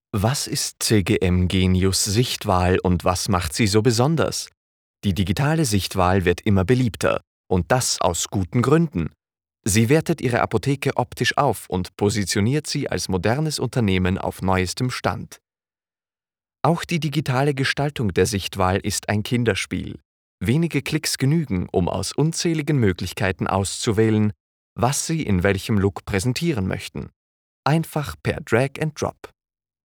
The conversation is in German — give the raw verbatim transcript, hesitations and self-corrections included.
Was ist C G M Genius Sichtwahl und was macht sie so besonders? Die digitale Sichtwahl wird immer beliebter, und das aus guten Gründen. Sie wertet Ihre Apotheke optisch auf und positioniert sie als modernes Unternehmen auf neuestem Stand. Auch die digitale Gestaltung der Sichtwahl ist ein Kinderspiel. Wenige Klicks genügen, um aus unzähligen Möglichkeiten auszuwählen, was Sie in welchem Look präsentieren möchten. Einfach per Drag and Drop.